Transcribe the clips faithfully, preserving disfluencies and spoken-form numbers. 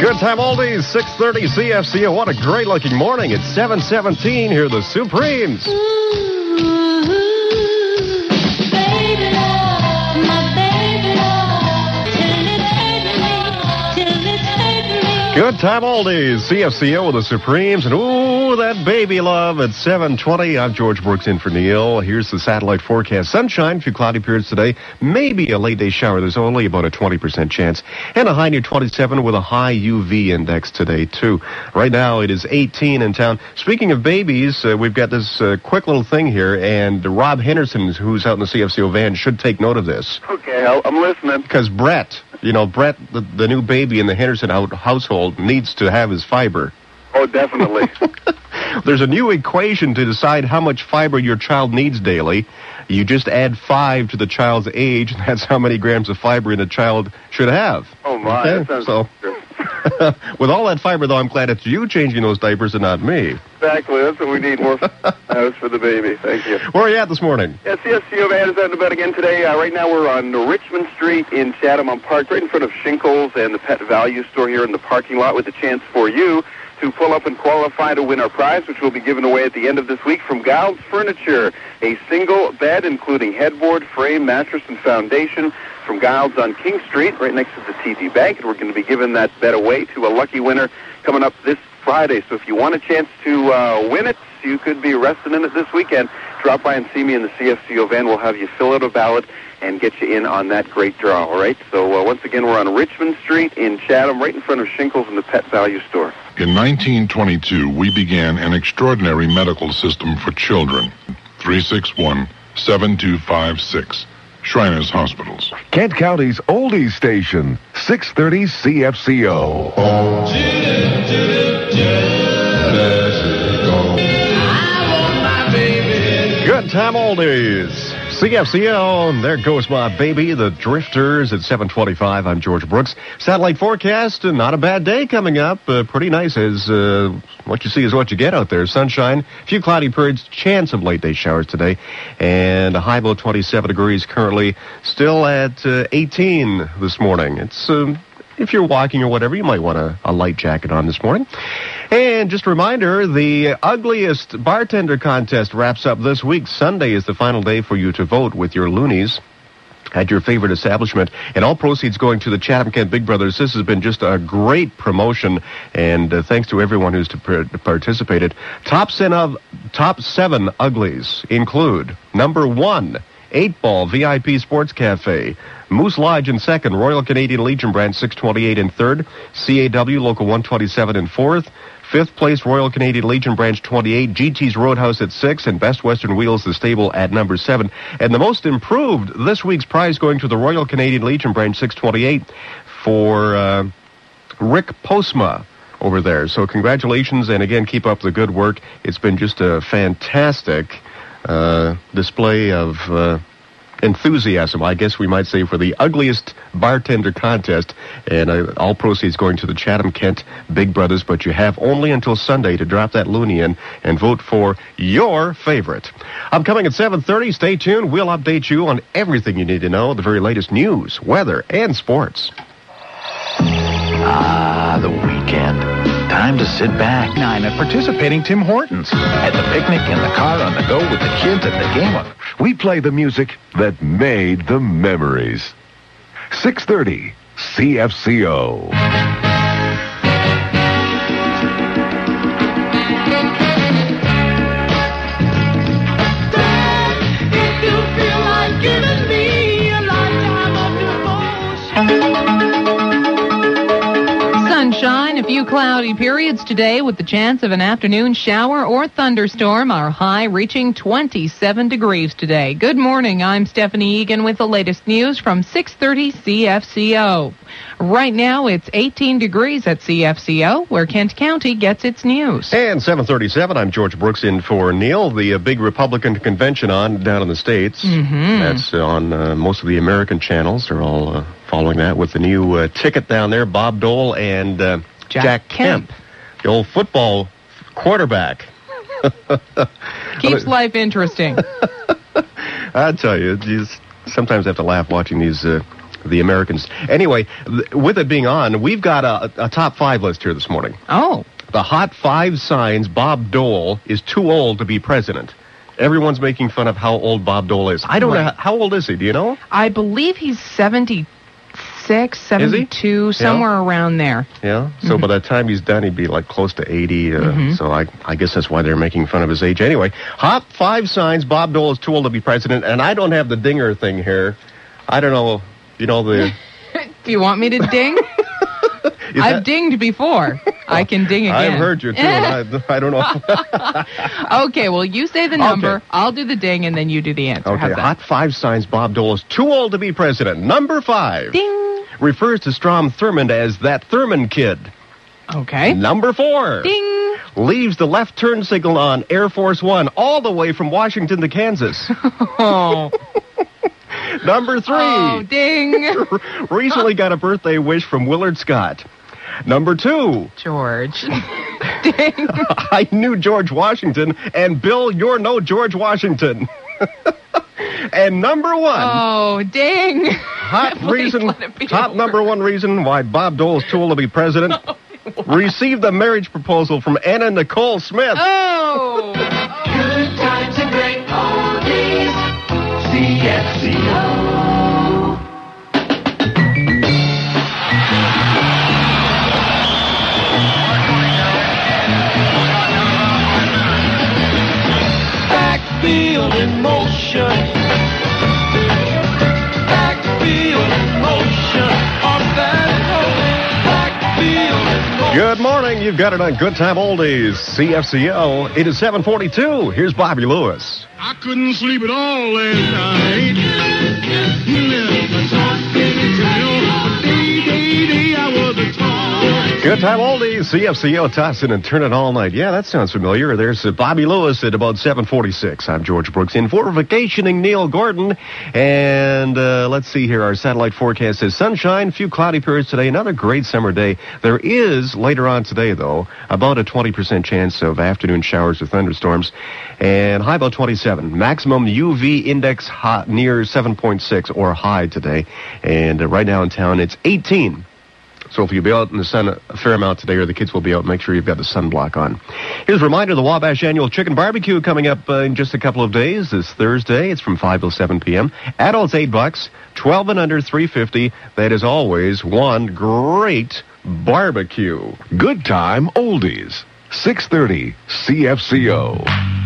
Good time oldies, six thirty C F C O. What a great-looking morning. It's seven seventeen here, the Supremes. Good time oldies, C F C O with the Supremes, and ooh, that baby love at seven twenty. I'm George Brooks in for Neil. Here's the satellite forecast. Sunshine, a few cloudy periods today, maybe a late day shower. There's only about a twenty percent chance, and a high near twenty-seven with a high U V index today, too. Right now, it is eighteen in town. Speaking of babies, uh, we've got this uh, quick little thing here, and Rob Henderson, who's out in the C F C O van, should take note of this. Okay, I'll, I'm listening. Because Brett, you know, Brett, the, the new baby in the Henderson out household, needs to have his fiber. Oh, definitely. There's a new equation to decide how much fiber your child needs daily. You just add five to the child's age, and that's how many grams of fiber a child should have. Oh, my. Okay? That sounds so, with all that fiber, though, I'm glad it's you changing those diapers and not me. Exactly. That's what we need more house for the baby. Thank you. Where are you at this morning? Yeah, C F C O van is out and about again today. Uh, right now we're on Richmond Street in Chatham. I'm parked right in front of Shinkles and the Pet Value Store here in the parking lot with a chance for you to pull up and qualify to win our prize, which will be given away at the end of this week from Giles Furniture. A single bed, including headboard, frame, mattress, and foundation from Giles on King Street, right next to the T D Bank. And we're going to be giving that bed away to a lucky winner coming up this Friday. So if you want a chance to uh, win it, you could be resting in it this weekend. Drop by and see me in the C F C O van. We'll have you fill out a ballot and get you in on that great draw, all right? So uh, once again, we're on Richmond Street in Chatham, right in front of Shinkles and the Pet Value Store. In nineteen twenty-two, we began an extraordinary medical system for children. three six one, seven two five six. Shriners Hospitals. Kent County's oldies station, six thirty C F C O. Good time oldies. C F C O, and there goes my baby, the Drifters at seven twenty-five. I'm George Brooks. Satellite forecast, not a bad day coming up. Uh, pretty nice as uh, what you see is what you get out there. Sunshine, a few cloudy periods, chance of late day showers today, and a high below twenty-seven degrees currently. Still at uh, eighteen this morning. It's... Uh, If you're walking or whatever, you might want a, a light jacket on this morning. And just a reminder, the Ugliest Bartender Contest wraps up this week. Sunday is the final day for you to vote with your loonies at your favorite establishment, and all proceeds going to the Chatham Kent Big Brothers. This has been just a great promotion, and uh, thanks to everyone who's to participated. Top seven, of, top seven Uglies include number one, Eight Ball V I P Sports Cafe, Moose Lodge in second, Royal Canadian Legion Branch six twenty-eight in third, C A W Local one twenty-seven in fourth, fifth place Royal Canadian Legion Branch twenty-eight, G T's Roadhouse at six, and Best Western Wheels the Stable at number seven. And the most improved, this week's prize going to the Royal Canadian Legion Branch six twenty-eight for uh, Rick Postma over there. So congratulations, and again, keep up the good work. It's been just a fantastic uh, display of... Uh, enthusiasm, I guess we might say, for the Ugliest Bartender Contest, and uh, all proceeds going to the Chatham Kent Big Brothers, but you have only until Sunday to drop that loony in and vote for your favorite. I'm coming at seven thirty. Stay tuned. We'll update you on everything you need to know, the very latest news, weather, and sports. Ah, the weekend. Time to sit back. I'm at participating Tim Hortons. At the picnic, in the car, on the go, with the kids, at the game. Of... We play the music that made the memories. six thirty C F C O. Sunshine, a few cloudy periods today with the chance of an afternoon shower or thunderstorm. Our high reaching twenty-seven degrees today. Good morning. I'm Stephanie Egan with the latest news from six thirty C F C O. Right now, it's eighteen degrees at C F C O, where Kent County gets its news. And seven thirty-seven, I'm George Brooks in for Neil. The uh, big Republican convention on down in the States. Mm-hmm. That's on uh, most of the American channels. They're all uh, following that with the new uh, ticket down there, Bob Dole and uh, Jack, Jack Kemp, Kemp, the old football quarterback. Keeps life interesting. I tell you, you just sometimes have to laugh watching these uh, the Americans. Anyway, th- with it being on, we've got a, a top five list here this morning. Oh. The hot five signs Bob Dole is too old to be president. Everyone's making fun of how old Bob Dole is. I don't Right. know. How old is he? Do you know? I believe he's seventy-six, seventy-two, Is he? somewhere Yeah. around there. Yeah. So by the time he's done, he'd be like close to eighty. Uh, Mhm. So I, I guess that's why they're making fun of his age. Anyway, hot five signs Bob Dole is too old to be president. And I don't have the dinger thing here. I don't know. You know the. Do you want me to ding? Is I've that- dinged before. I can ding again. I've heard you too. and I, I don't know. Okay, well, you say the number. Okay. I'll do the ding, and then you do the answer. Okay, How's that? hot five signs Bob Dole is too old to be president. Number five. Ding. Refers to Strom Thurmond as that Thurmond kid. Okay. Number four. Ding. Leaves the left turn signal on Air Force One all the way from Washington to Kansas. Oh. Number three. Oh, ding. Recently got a birthday wish from Willard Scott. Number two. George. Ding. I knew George Washington, and Bill, you're no George Washington. And number one. Oh, ding. Hot Please reason, let it be top over. number one reason why Bob Dole is too old to be president. Received a marriage proposal from Anna Nicole Smith. Oh. Good times and great oldies. C F C O. Backfield in motion. Backfield in motion. On that backfield in motion. Good morning. You've got it on Good Time Oldies, C F C O. It is seven forty-two. Here's Bobby Lewis. I couldn't sleep at all last night. Never talking to you. Day, day, day, I was a talking. Good Time Oldies, C F C O, toss it and turn it all night. Yeah, that sounds familiar. There's uh, Bobby Lewis at about seven forty-six. I'm George Brooks in for vacationing Neil Gordon. And uh, let's see here. Our satellite forecast says sunshine, few cloudy periods today, another great summer day. There is, later on today, though, about a twenty percent chance of afternoon showers or thunderstorms. And high about twenty-seven. Maximum U V index hot near seven point six or high today. And uh, right now in town, it's eighteen. So if you'll be out in the sun a fair amount today, or the kids will be out, make sure you've got the sunblock on. Here's a reminder, the Wabash Annual Chicken Barbecue coming up uh, in just a couple of days. This Thursday, it's from five till seven p.m. Adults, eight bucks. twelve and under, three fifty. That is always one great barbecue. Good Time Oldies. six thirty C F C O.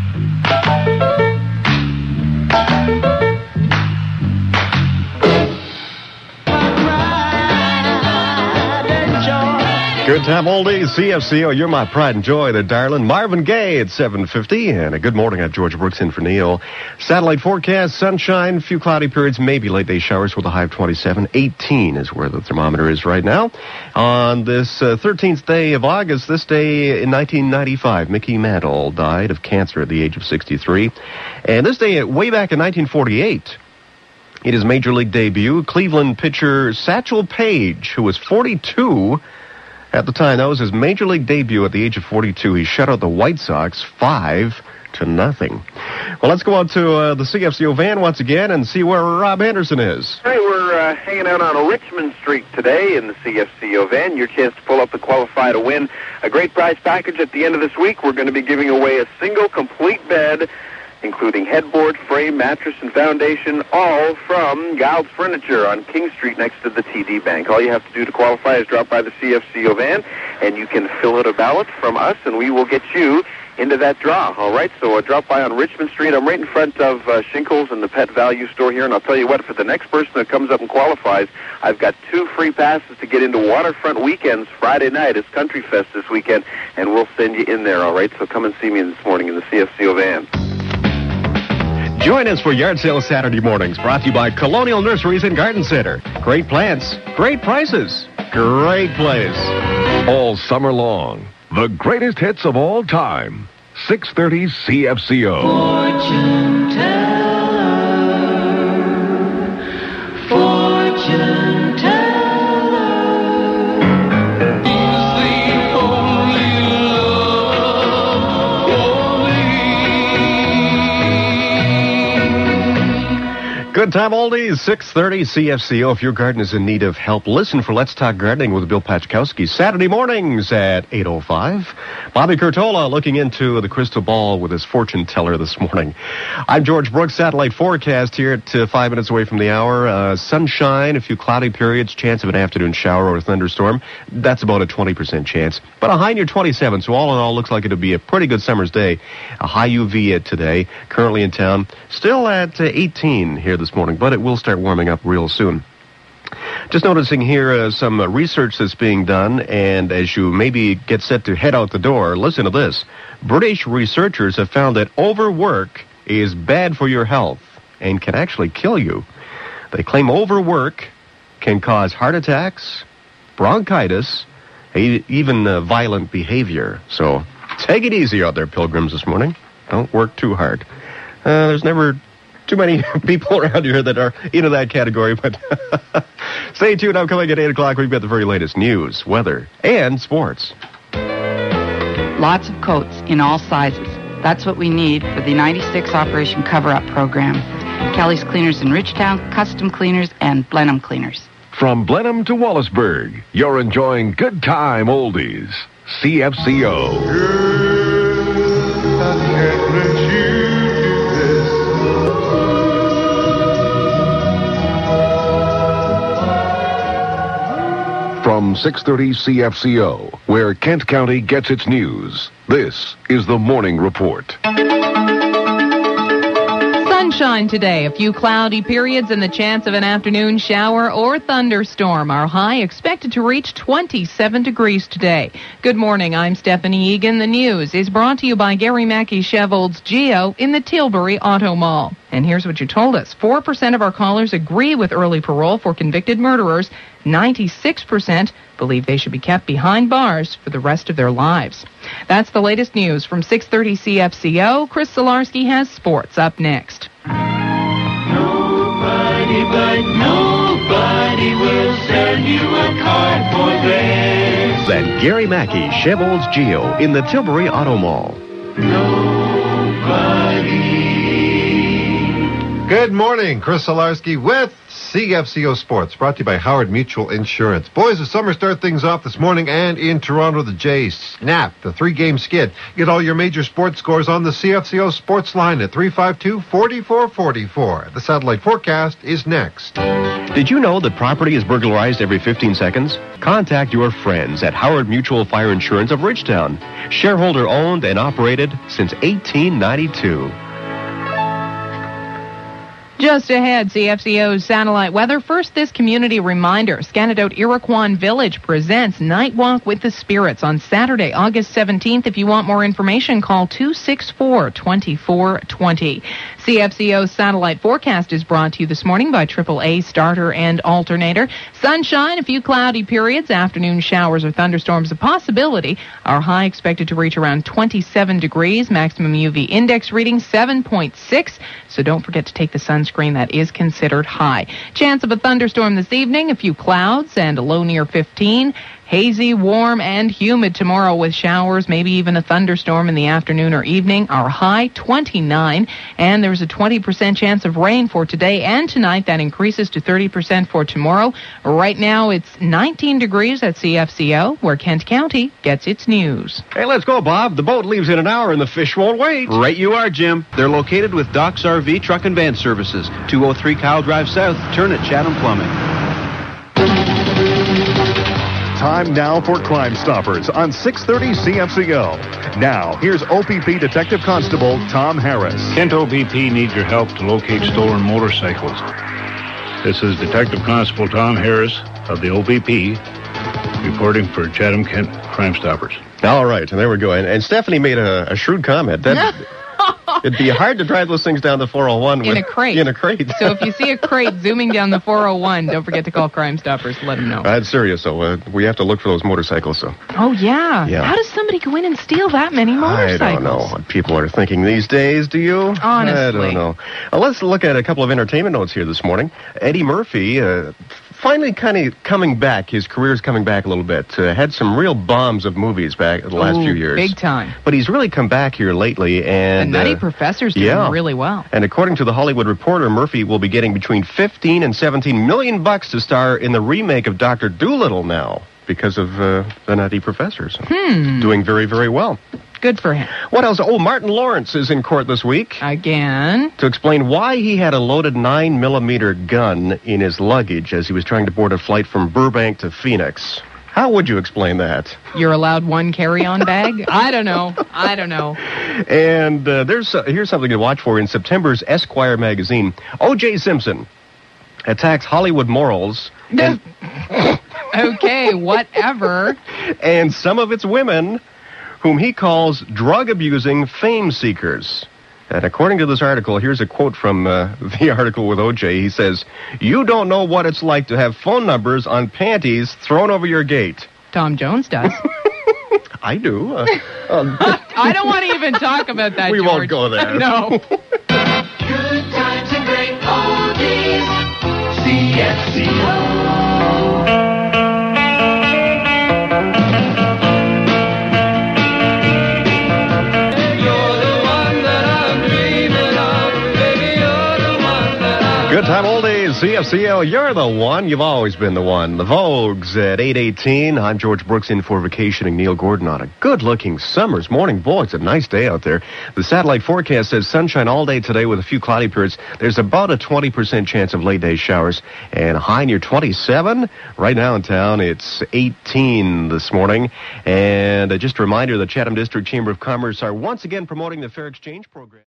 Good Time Oldies, C F C O, you're my pride and joy there, darling. Marvin Gaye at seven fifty, and a good morning at George Brooks in for Neil. Satellite forecast, sunshine, few cloudy periods, maybe late day showers with a high of twenty-seven. eighteen is where the thermometer is right now. On this uh, thirteenth day of August, this day in nineteen ninety-five, Mickey Mantle died of cancer at the age of sixty-three. And this day, way back in nineteen forty-eight, in his major league debut, Cleveland pitcher Satchel Paige, who was forty-two at the time, that was his major league debut at the age of forty-two. He shut out the White Sox five to nothing. Well, let's go out to uh, the C F C O van once again and see where Rob Anderson is. Hey, we're uh, hanging out on Richmond Street today in the C F C O van. Your chance to pull up and qualify to win a great prize package at the end of this week. We're going to be giving away a single complete bed, including headboard, frame, mattress, and foundation, all from Giles Furniture on King Street next to the T D Bank. All you have to do to qualify is drop by the C F C O van, and you can fill out a ballot from us, and we will get you into that draw. All right, so uh, drop by on Richmond Street. I'm right in front of uh, Shinkles and the Pet Value Store here, and I'll tell you what, for the next person that comes up and qualifies, I've got two free passes to get into Waterfront Weekends Friday night. It's Country Fest this weekend, and we'll send you in there, all right? So come and see me this morning in the C F C O van. Join us for Yard Sale Saturday mornings, brought to you by Colonial Nurseries and Garden Center. Great plants, great prices, great place. All summer long, the greatest hits of all time. six thirty C F C O. Fortune teller, fortune teller, is the only love, only. Good time, oldies. six thirty C F C O. If your garden is in need of help, listen for Let's Talk Gardening with Bill Pachkowski. Saturday mornings at eight oh five. Bobby Curtola looking into the crystal ball with his fortune teller this morning. I'm George Brooks. Satellite forecast here at uh, five minutes away from the hour. Uh, sunshine, a few cloudy periods, chance of an afternoon shower or thunderstorm. That's about a twenty percent chance. But a high near twenty-seven, so all in all, looks like it'll be a pretty good summer's day. A high U V at today, currently in town. Still at uh, eighteen here this morning, but it will start warming up real soon. Just noticing here uh, some uh, research that's being done, and as you maybe get set to head out the door, listen to this. British researchers have found that overwork is bad for your health and can actually kill you. They claim overwork can cause heart attacks, bronchitis, e- even uh, violent behavior. So take it easy out there, pilgrims, this morning. Don't work too hard. Uh, there's never too many people around here that are into that category, but stay tuned. I'm coming at eight o'clock. We've got the very latest news, weather, and sports. Lots of coats in all sizes. That's what we need for the ninety-six Operation Cover-Up program. Kelly's Cleaners in Ridgetown, Custom Cleaners, and Blenheim Cleaners. From Blenheim to Wallaceburg, you're enjoying Good Time Oldies. C F C O. From six thirty C F C O, where Kent County gets its news, this is the Morning Report. Sunshine today, a few cloudy periods and the chance of an afternoon shower or thunderstorm. Our high expected to reach twenty-seven degrees today. Good morning, I'm Stephanie Egan. The news is brought to you by Gary Mackey Chevrolet's Geo in the Tilbury Auto Mall. And here's what you told us. four percent of our callers agree with early parole for convicted murderers. ninety-six percent believe they should be kept behind bars for the rest of their lives. That's the latest news from six thirty C F C O. Chris Solarski has sports up next. Nobody but nobody will send you a card for this. Then Gary Mackey Chevrolet's Geo in the Tilbury Auto Mall. Nobody. Good morning, Chris Solarski with C F C O Sports, brought to you by Howard Mutual Insurance. Boys, the summer start things off this morning, and in Toronto, the Jays snap the three-game skid. Get all your major sports scores on the C F C O Sports line at three five two, four four four four. The satellite forecast is next. Did you know that property is burglarized every fifteen seconds? Contact your friends at Howard Mutual Fire Insurance of Ridgetown. Shareholder owned and operated since eighteen ninety-two. Just ahead, C F C O's satellite weather. First, this community reminder. Scanadote Iroquois Village presents Night Walk with the Spirits on Saturday, August seventeenth. If you want more information, call two six four, two four two zero. C F C O's satellite forecast is brought to you this morning by triple A Starter and Alternator. Sunshine, a few cloudy periods, afternoon showers or thunderstorms a possibility. Our high expected to reach around twenty-seven degrees, maximum U V index reading seven point six. So don't forget to take the sunscreen. That is considered high. Chance of a thunderstorm this evening, a few clouds and a low near fifteen. Hazy, warm, and humid tomorrow with showers, maybe even a thunderstorm in the afternoon or evening. Our high, twenty-nine, and there's a twenty percent chance of rain for today and tonight. That increases to thirty percent for tomorrow. Right now, it's nineteen degrees at C F C O, where Kent County gets its news. Hey, let's go, Bob. The boat leaves in an hour and the fish won't wait. Right you are, Jim. They're located with Doc's R V Truck and Van Services, two oh three Kyle Drive South, turn at Chatham Plumbing. Time now for Crime Stoppers on six thirty C F C O. Now, here's O P P Detective Constable Tom Harris. Kent O P P needs your help to locate stolen motorcycles. This is Detective Constable Tom Harris of the O P P reporting for Chatham Kent Crime Stoppers. All right, and there we go. And, and Stephanie made a, a shrewd comment. That it'd be hard to drive those things down the four oh one in with, a crate. In a crate. So if you see a crate zooming down the four oh one, don't forget to call Crime Stoppers to let them know. That's serious, so uh, we have to look for those motorcycles. So. Oh, yeah. yeah. How does somebody go in and steal that many motorcycles? I don't know what people are thinking these days, do you? Honestly. I don't know. Uh, let's look at a couple of entertainment notes here this morning. Eddie Murphy uh, finally kind of coming back. His career's coming back a little bit. Uh, had some real bombs of movies back the last Ooh, few years. Big time. But he's really come back here lately. And The Nutty uh, Professor's doing yeah. really well. And according to the Hollywood Reporter, Murphy will be getting between fifteen and seventeen million bucks to star in the remake of Doctor Dolittle now because of uh, The Nutty Professors. Hmm. Doing very, very well. Good for him. What else? Oh, Martin Lawrence is in court this week. Again. To explain why he had a loaded nine millimeter gun in his luggage as he was trying to board a flight from Burbank to Phoenix. How would you explain that? You're allowed one carry-on bag? I don't know. I don't know. And uh, there's uh, here's something to watch for in September's Esquire magazine. O J Simpson attacks Hollywood morals. And, okay, whatever. And some of its women, whom he calls drug-abusing fame seekers. And according to this article, here's a quote from uh, the article with O J. He says, "You don't know what it's like to have phone numbers on panties thrown over your gate." Tom Jones does. I do. Uh, uh, I don't want to even talk about that, We George. won't go there. No. Good times and great oldies. C F C O. Good time oldies, C F C O, you're the one. You've always been the one. The Vogues at eight eighteen. I'm George Brooks in for vacationing Neil Gordon on a good-looking summer's morning. Boy, it's a nice day out there. The satellite forecast says sunshine all day today with a few cloudy periods. There's about a twenty percent chance of late-day showers and a high near twenty-seven. Right now in town, it's eighteen this morning. And uh, just a reminder, the Chatham District Chamber of Commerce are once again promoting the Fair Exchange Program.